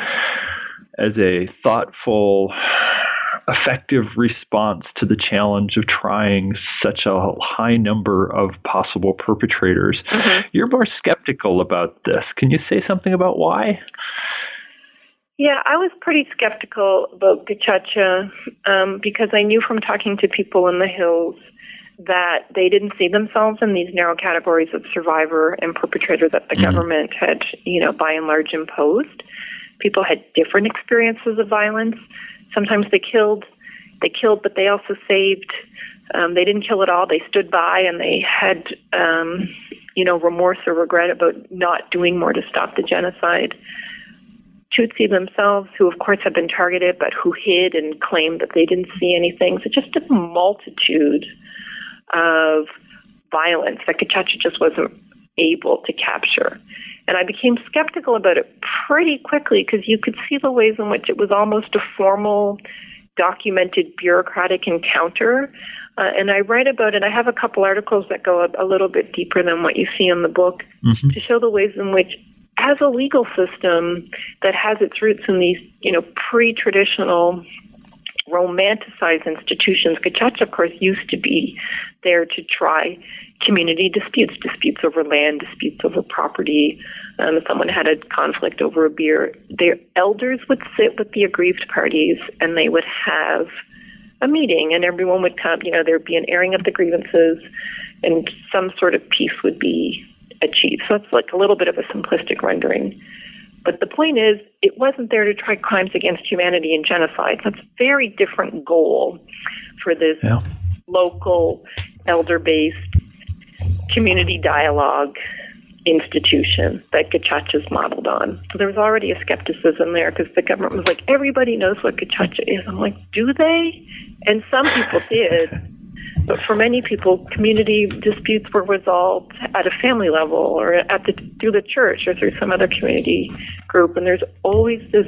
as a thoughtful, effective response to the challenge of trying such a high number of possible perpetrators. Mm-hmm. You're more skeptical about this. Can you say something about why? Yeah, I was pretty skeptical about Gacaca um, because I knew from talking to people in the hills that they didn't see themselves in these narrow categories of survivor and perpetrator that the mm-hmm. government had, you know, by and large imposed. People had different experiences of violence. Sometimes they killed, they killed, but they also saved. Um, they didn't kill at all. They stood by and they had, um, you know, remorse or regret about not doing more to stop the genocide. Tutsi themselves, who of course had been targeted, but who hid and claimed that they didn't see anything. So just a multitude of violence that Gacaca just wasn't able to capture. And I became skeptical about it pretty quickly because you could see the ways in which it was almost a formal, documented bureaucratic encounter. Uh, and I write about it. I have a couple articles that go a, a little bit deeper than what you see in the book mm-hmm. to show the ways in which, as a legal system that has its roots in these, you know, pre-traditional romanticized institutions, Gacaca, of course, used to be there to try community disputes, disputes over land, disputes over property. Um, if someone had a conflict over a beer, their elders would sit with the aggrieved parties and they would have a meeting and everyone would come, you know, there'd be an airing of the grievances and some sort of peace would be achieved. So it's like a little bit of a simplistic rendering. But the point is, it wasn't there to try crimes against humanity and genocide. That's a very different goal for this yeah. local, elder-based community dialogue institution that Gacaca's modeled on. So there was already a skepticism there because the government was like, everybody knows what Gacaca is. I'm like, do they? And some people did. But for many people, community disputes were resolved at a family level or at the through the church or through some other community group. And there's always this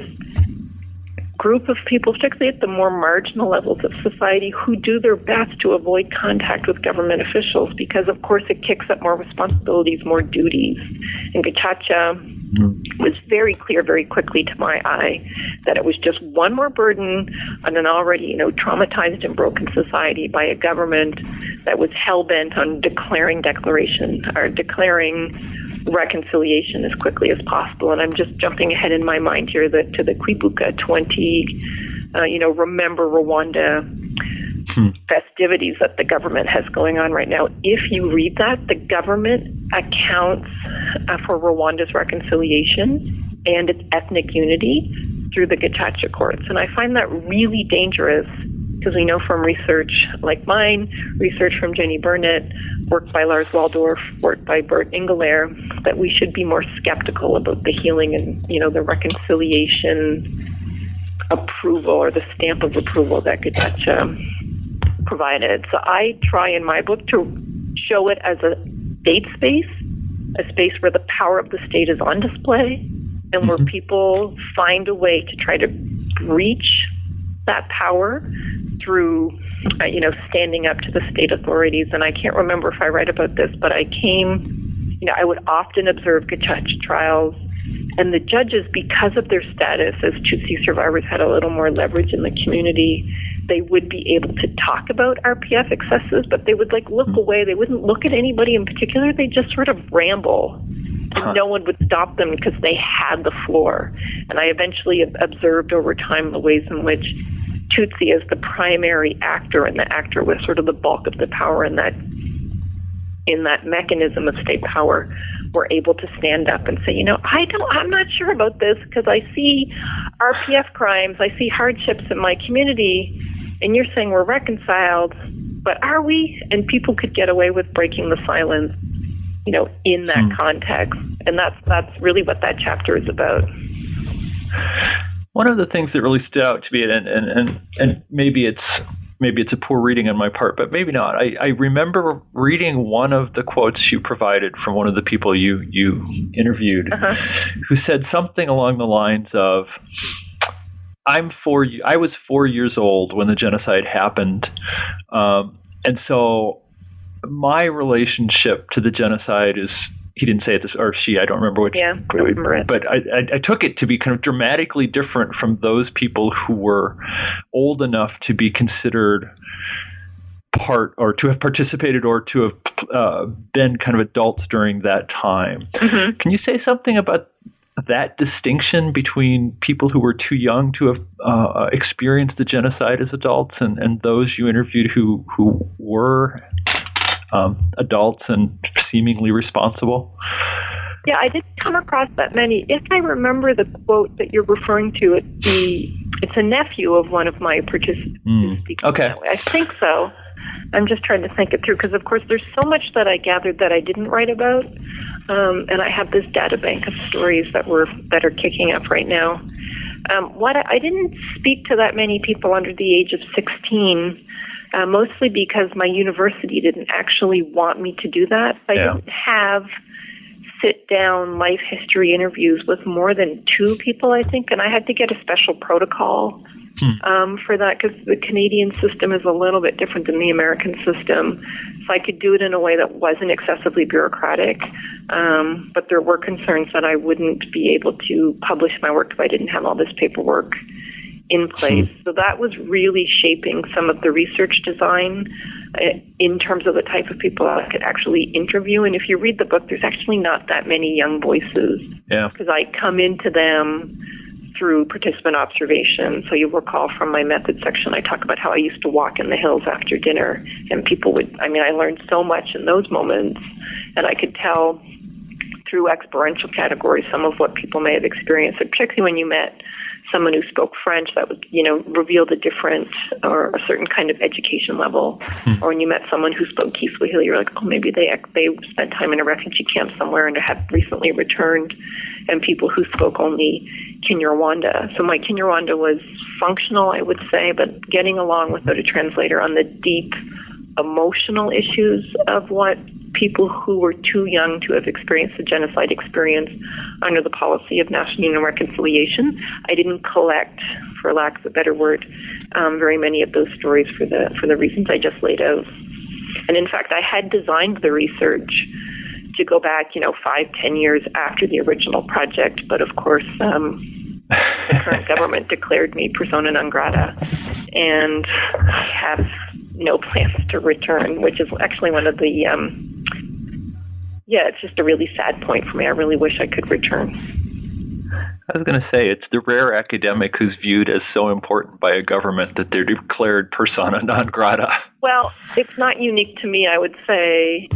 group of people, particularly at the more marginal levels of society, who do their best to avoid contact with government officials because, of course, it kicks up more responsibilities, more duties. And Gacaca was very clear very quickly to my eye that it was just one more burden on an already, you know, traumatized and broken society by a government that was hell-bent on declaring declaration or declaring reconciliation as quickly as possible. And I'm just jumping ahead in my mind here that to the Kwibuka twenty, uh, you know, Remember Rwanda hmm. festivities that the government has going on right now. If you read that, the government accounts uh, for Rwanda's reconciliation and its ethnic unity through the Gacaca courts. And I find that really dangerous because we know from research like mine, research from Jenny Burnett, work by Lars Waldorf, work by Bert Ingelair, that we should be more skeptical about the healing and, you know, the reconciliation approval or the stamp of approval that Gacaca provided. So I try in my book to show it as a state space, a space where the power of the state is on display and where people find a way to try to breach that power through, uh, you know, standing up to the state authorities. And I can't remember if I write about this, but I came, you know, I would often observe Gacaca trials, and the judges, because of their status as Tutsi survivors, had a little more leverage in the community. They would be able to talk about R P F excesses, but they would like look away. They wouldn't look at anybody in particular. They just sort of ramble. And no one would stop them because they had the floor. And I eventually observed over time the ways in which Tutsi, as the primary actor and the actor with sort of the bulk of the power in that in that mechanism of state power, were able to stand up and say, you know, I don't, I'm not sure about this because I see R P F crimes, I see hardships in my community, and you're saying we're reconciled, but are we? And people could get away with breaking the silence, you know, in that hmm. context. And that's that's really what that chapter is about. One of the things that really stood out to me, and and, and, and maybe it's maybe it's a poor reading on my part, but maybe not. I, I remember reading one of the quotes you provided from one of the people you, you interviewed, uh-huh. who said something along the lines of, I'm four. I was four years old when the genocide happened, um, and so my relationship to the genocide is. He didn't say it this, or she, I don't remember which. Yeah, I remember it. But I, I, I took it to be kind of dramatically different from those people who were old enough to be considered part, or to have participated, or to have uh, been kind of adults during that time. Mm-hmm. Can you say something about that distinction between people who were too young to have uh, experienced the genocide as adults, and, and those you interviewed who who were Um, adults and seemingly responsible? Yeah, I didn't come across that many. If I remember the quote that you're referring to, it's the it's a nephew of one of my participants. Mm. Okay, that way. I think so. I'm just trying to think it through, because of course there's so much that I gathered that I didn't write about, um, and I have this data bank of stories that were that are kicking up right now. Um, what I, I didn't speak to that many people under the age of sixteen. Uh, mostly because my university didn't actually want me to do that. I yeah. didn't have sit-down life history interviews with more than two people, I think, and I had to get a special protocol hmm. um, for that, because the Canadian system is a little bit different than the American system. So I could do it in a way that wasn't excessively bureaucratic, um, but there were concerns that I wouldn't be able to publish my work if I didn't have all this paperwork in place. So that was really shaping some of the research design uh, in terms of the type of people I could actually interview. And if you read the book, there's actually not that many young voices. Yeah. Because I come into them through participant observation. So you'll recall from my method section, I talk about how I used to walk in the hills after dinner, and people would, I mean, I learned so much in those moments, and I could tell through experiential categories some of what people may have experienced, and particularly when you met someone who spoke French, that would, you know, revealed a different or a certain kind of education level. Hmm. Or when you met someone who spoke Kiswahili, you're like, oh, maybe they they spent time in a refugee camp somewhere and have recently returned. And people who spoke only Kinyarwanda. So my Kinyarwanda was functional, I would say, but getting along without a translator on the deep emotional issues of what people who were too young to have experienced the genocide experience under the policy of National Union Reconciliation. I didn't collect, for lack of a better word, um, very many of those stories for the for the reasons I just laid out. And in fact, I had designed the research to go back, you know, five, ten years after the original project, but of course, um, the current government declared me persona non grata, and I have no plans to return, which is actually one of the, um, yeah, it's just a really sad point for me. I really wish I could return. I was going to say, it's the rare academic who's viewed as so important by a government that they're declared persona non grata. Well, it's not unique to me, I would say.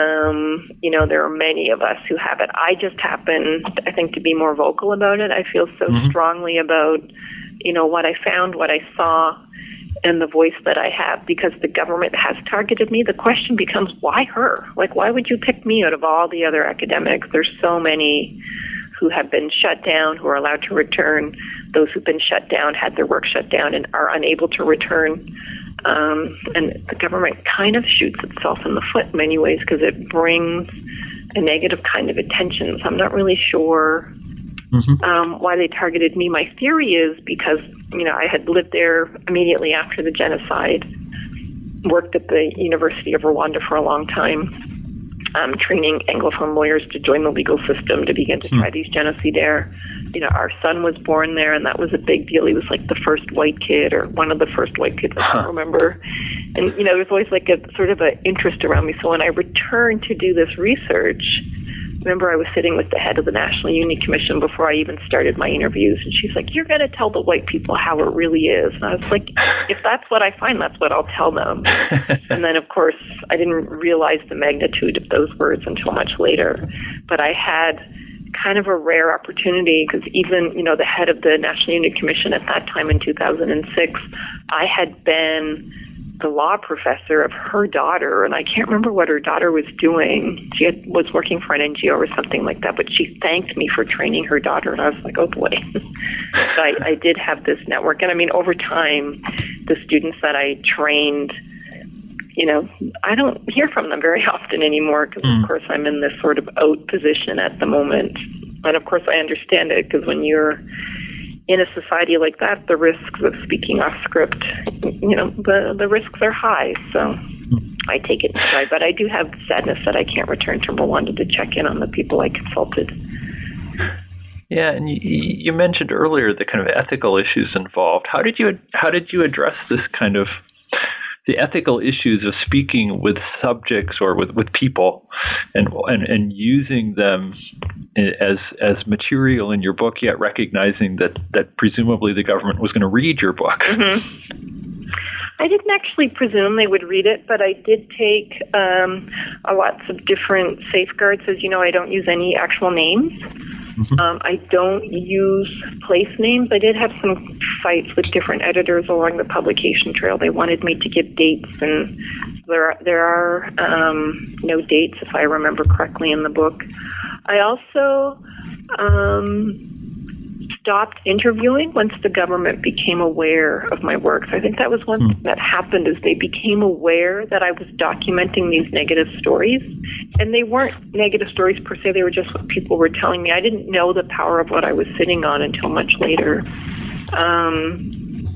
Um, you know, there are many of us who have it. I just happen, I think, to be more vocal about it. I feel so mm-hmm. strongly about, you know, what I found, what I saw, and the voice that I have, because the government has targeted me. The question becomes, why her? Like, why would you pick me out of all the other academics? There's so many who have been shut down, who are allowed to return. Those who've been shut down, had their work shut down, and are unable to return. Um, and the government kind of shoots itself in the foot in many ways, because it brings a negative kind of attention. So I'm not really sure Mm-hmm. Um, why they targeted me. My theory is because, you know, I had lived there immediately after the genocide, worked at the University of Rwanda for a long time, um, training Anglophone lawyers to join the legal system to begin to mm-hmm. try these genocidaires. You know, our son was born there, and that was a big deal. He was like the first white kid, or one of the first white kids, I don't remember. And, you know, there was always like a sort of an interest around me. So when I returned to do this research, remember, I was sitting with the head of the National Union Commission before I even started my interviews, and she's like, you're going to tell the white people how it really is. And I was like, if that's what I find, that's what I'll tell them. And then, of course, I didn't realize the magnitude of those words until much later. But I had kind of a rare opportunity, because even, you know, the head of the National Union Commission at that time in two thousand six, I had been the law professor of her daughter, and I can't remember what her daughter was doing. She had, was working for an N G O or something like that, but she thanked me for training her daughter, and I was like, oh boy. So I, I did have this network, and I mean, over time, the students that I trained, you know, I don't hear from them very often anymore, because mm. of course I'm in this sort of out position at the moment. And of course I understand it, because when you're in a society like that, the risks of speaking off script, you know, the, the risks are high. So I take it in stride. But I do have sadness that I can't return to Rwanda to check in on the people I consulted. Yeah, and you, you mentioned earlier the kind of ethical issues involved. How did you how did you address this kind of the ethical issues of speaking with subjects or with, with people and, and and using them as as material in your book, yet recognizing that, that presumably the government was going to read your book? Mm-hmm. I didn't actually presume they would read it, but I did take um, a lots of different safeguards. As you know, I don't use any actual names. Mm-hmm. Um, I don't use place names. I did have some fights with different editors along the publication trail. They wanted me to give dates, and there are, there are um, no dates, if I remember correctly, in the book. I also um, stopped interviewing once the government became aware of my work. So I think that was one thing that happened, is they became aware that I was documenting these negative stories. And they weren't negative stories per se, they were just what people were telling me. I didn't know the power of what I was sitting on until much later. Um,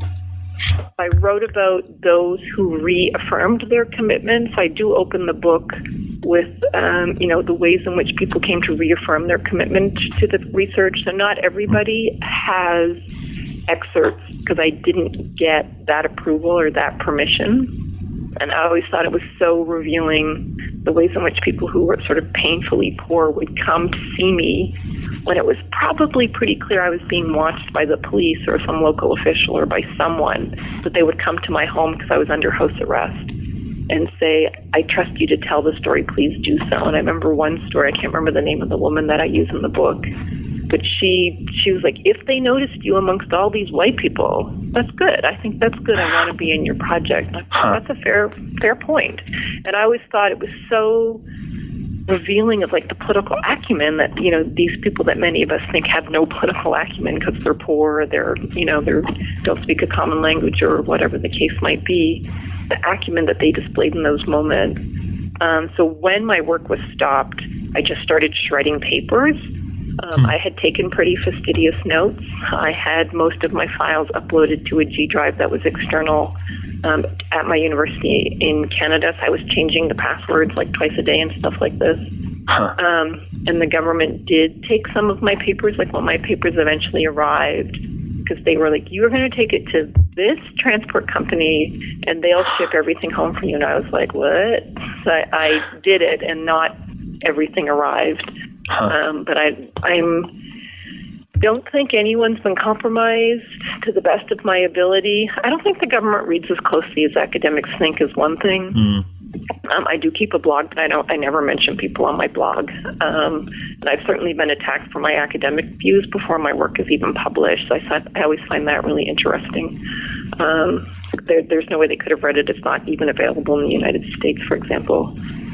I wrote about those who reaffirmed their commitments. I do open the book with, um, you know, the ways in which people came to reaffirm their commitment to the research. So not everybody has excerpts, because I didn't get that approval or that permission. And I always thought it was so revealing, the ways in which people who were sort of painfully poor would come to see me when it was probably pretty clear I was being watched by the police or some local official or by someone, that they would come to my home because I was under house arrest and say, I trust you to tell the story, please do so. And I remember one story, I can't remember the name of the woman that I use in the book, but she she was like, if they noticed you amongst all these white people, that's good. I think that's good. I want to be in your project. I thought, that's a fair fair point. And I always thought it was so revealing of like the political acumen that, you know, these people that many of us think have no political acumen because they're poor, they're, you know, they don't speak a common language or whatever the case might be, the acumen that they displayed in those moments. Um, so when my work was stopped, I just started shredding papers. Um, I had taken pretty fastidious notes. I had most of my files uploaded to a G drive that was external um, at my university in Canada. So I was changing the passwords like twice a day and stuff like this. Huh. Um, and the government did take some of my papers, like when my papers eventually arrived, because they were like, you are going to take it to this transport company and they'll ship everything home for you. And I was like, what? So I, I did it, and not everything arrived. Huh. Um, but I I'm, don't think anyone's been compromised to the best of my ability. I don't think the government reads as closely as academics think is one thing. Mm. Um, I do keep a blog, but I don't. I never mention people on my blog. Um, and I've certainly been attacked for my academic views before my work is even published. So I, thought, I always find that really interesting. Um, there, there's no way they could have read it. It's not even available in the United States, for example.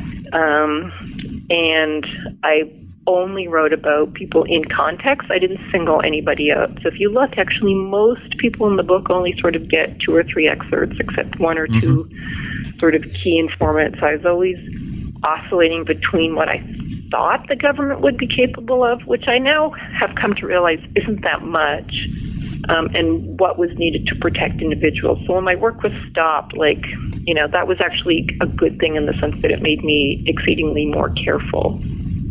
Um, and I only wrote about people in context. I didn't single anybody out. So if you look, actually, most people in the book only sort of get two or three excerpts, except one or mm-hmm. two sort of key informants. I was always oscillating between what I thought the government would be capable of, which I now have come to realize isn't that much, um, and what was needed to protect individuals. So when my work was stopped, like, you know, that was actually a good thing in the sense that it made me exceedingly more careful.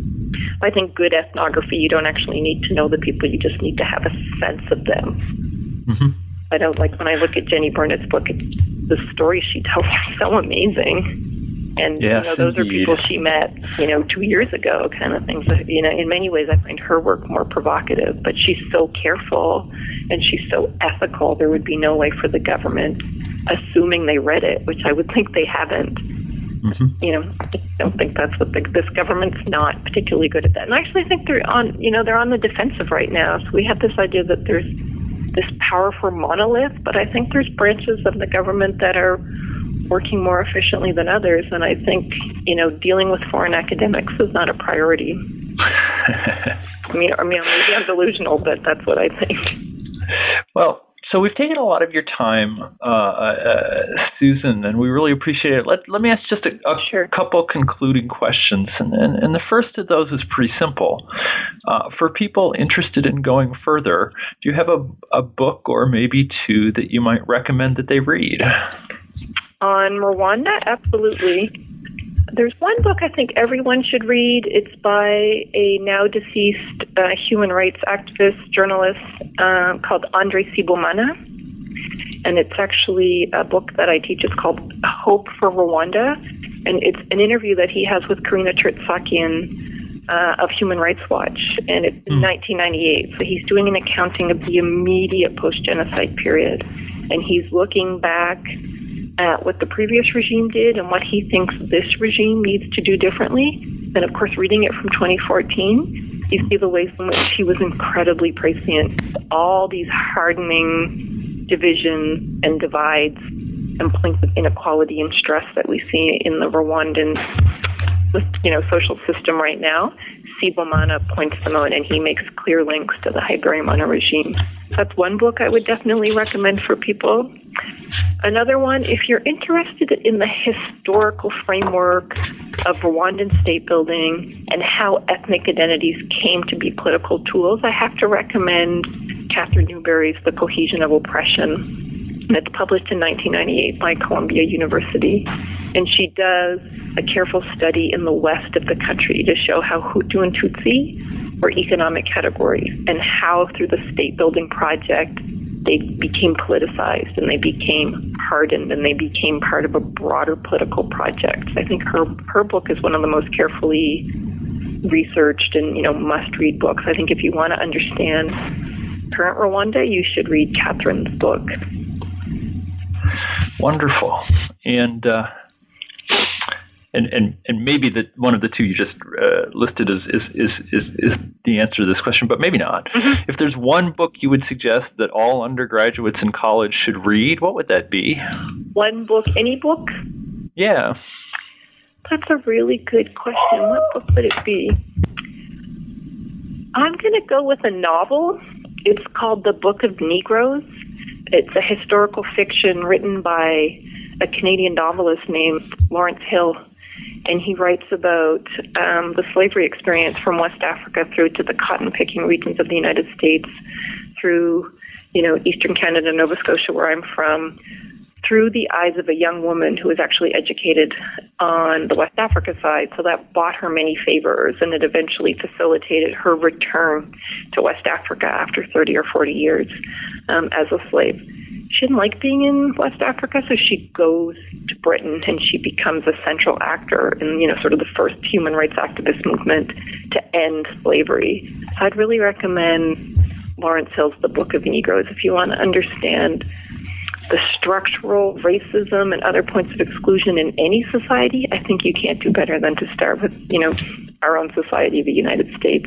I think good ethnography, you don't actually need to know the people, you just need to have a sense of them. Mm-hmm. I don't like when I look at Jenny Burnett's book, it's, the stories she tells are so amazing. And, yes, you know, those indeed. Are people she met, you know, two years ago kind of things. You know, in many ways I find her work more provocative, but she's so careful and she's so ethical. There would be no way for the government, assuming they read it, which I would think they haven't. Mm-hmm. You know, I don't think that's what the, this government's not particularly good at that. And I actually think they're on, you know, they're on the defensive right now. So we have this idea that there's this powerful monolith, but I think there's branches of the government that are working more efficiently than others. And I think, you know, dealing with foreign academics is not a priority. I mean, I mean, maybe I'm delusional, but that's what I think. Well, So we've taken a lot of your time, uh, uh, Susan, and we really appreciate it. Let, let me ask just a, a sure. couple concluding questions. And, and, and the first of those is pretty simple. Uh, for people interested in going further, do you have a, a book or maybe two that you might recommend that they read? On Rwanda, absolutely. There's one book I think everyone should read. It's by a now deceased uh, human rights activist, journalist uh, called Andre Sibomana. And it's actually a book that I teach. It's called Hope for Rwanda. And it's an interview that he has with Karina Tertsakian uh, of Human Rights Watch. And it's in mm. nineteen ninety-eight. So he's doing an accounting of the immediate post-genocide period. And he's looking back at what the previous regime did and what he thinks this regime needs to do differently. And of course, reading it from twenty fourteen, you see the ways in which he was incredibly prescient. All these hardening divisions and divides and points of inequality and stress that we see in the Rwandan, you know, social system right now. Sibomana points them out, and he makes clear links to the Habyarimana regime. That's one book I would definitely recommend for people. Another one, if you're interested in the historical framework of Rwandan state building and how ethnic identities came to be political tools, I have to recommend Catherine Newberry's The Cohesion of Oppression. And it's published in nineteen ninety-eight by Columbia University. And she does a careful study in the west of the country to show how Hutu and Tutsi were economic categories and how through the state building project they became politicized and they became hardened and they became part of a broader political project. I think her her book is one of the most carefully researched and, you know, must-read books. I think if you want to understand current Rwanda, you should read Catherine's book. Wonderful. And uh, and and and maybe that one of the two you just uh, listed is, is is is is the answer to this question, but maybe not. Mm-hmm. If there's one book you would suggest that all undergraduates in college should read, what would that be? One book, any book? Yeah. That's a really good question. What book would it be? I'm going to go with a novel. It's called The Book of Negroes. It's a historical fiction written by a Canadian novelist named Lawrence Hill, and he writes about um, the slavery experience from West Africa through to the cotton-picking regions of the United States, through, you know, Eastern Canada, Nova Scotia, where I'm from, through the eyes of a young woman who was actually educated on the West Africa side. So that bought her many favors, and it eventually facilitated her return to West Africa after thirty or forty years um, as a slave. She didn't like being in West Africa, so she goes to Britain and she becomes a central actor in, you know, sort of the first human rights activist movement to end slavery. So I'd really recommend Lawrence Hill's The Book of Negroes if you want to understand the structural racism and other points of exclusion in any society. I think you can't do better than to start with, you know, our own society, the United States.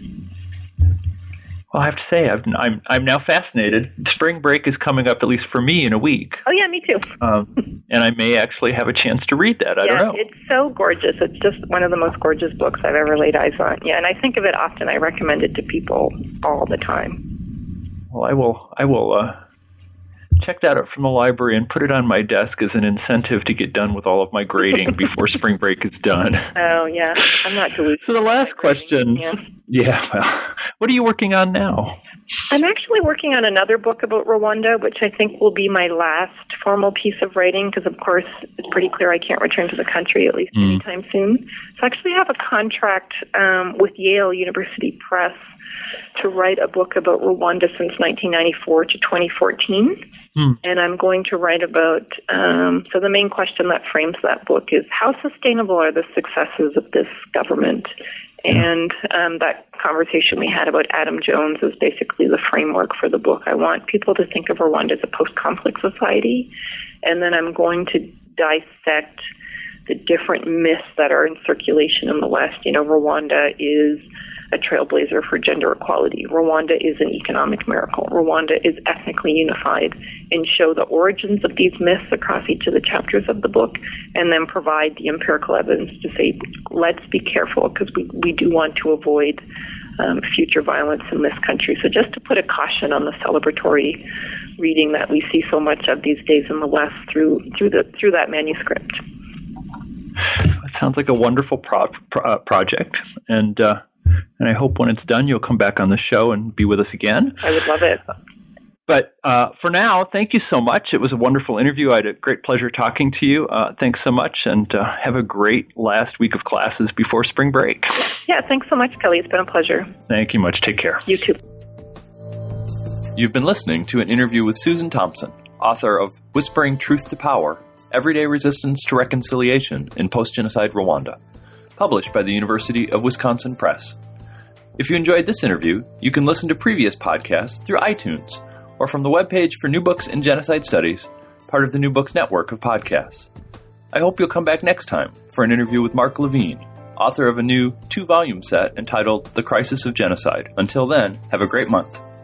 Well, I have to say, I've, I'm I'm now fascinated. Spring break is coming up, at least for me, in a week. Oh, yeah, me too. um, and I may actually have a chance to read that. I yeah, don't know. It's so gorgeous. It's just one of the most gorgeous books I've ever laid eyes on. Yeah, and I think of it often. I recommend it to people all the time. Well, I will. I will. Uh, check that out from the library and put it on my desk as an incentive to get done with all of my grading before spring break is done. Oh, yeah. I'm not delusional. So the last question. Yeah. yeah, well, what are you working on now? I'm actually working on another book about Rwanda, which I think will be my last formal piece of writing, because, of course, it's pretty clear I can't return to the country, at least mm. anytime soon. So I actually have a contract um, with Yale University Press to write a book about Rwanda since nineteen ninety-four to twenty fourteen. Hmm. And I'm going to write about, um, so the main question that frames that book is, how sustainable are the successes of this government? And um, that conversation we had about Adam Jones is basically the framework for the book. I want people to think of Rwanda as a post-conflict society, and then I'm going to dissect the different myths that are in circulation in the West. You know, Rwanda is a trailblazer for gender equality. Rwanda is an economic miracle. Rwanda is ethnically unified, and show the origins of these myths across each of the chapters of the book, and then provide the empirical evidence to say, let's be careful, because we, we do want to avoid um, future violence in this country. So just to put a caution on the celebratory reading that we see so much of these days in the West through through the through that manuscript. It sounds like a wonderful pro- pro- uh, project, and uh, and I hope when it's done you'll come back on the show and be with us again. I would love it. But uh, for now, thank you so much. It was a wonderful interview. I had a great pleasure talking to you. Uh, thanks so much, and uh, have a great last week of classes before spring break. Yeah, thanks so much, Kelly. It's been a pleasure. Thank you much. Take care. You too. You've been listening to an interview with Susan Thompson, author of Whispering Truth to Power, Everyday Resistance to Reconciliation in Post-Genocide Rwanda, published by the University of Wisconsin Press. If you enjoyed this interview, you can listen to previous podcasts through iTunes or from the webpage for New Books in Genocide Studies, part of the New Books Network of podcasts. I hope you'll come back next time for an interview with Mark Levine, author of a new two-volume set entitled The Crisis of Genocide. Until then, have a great month.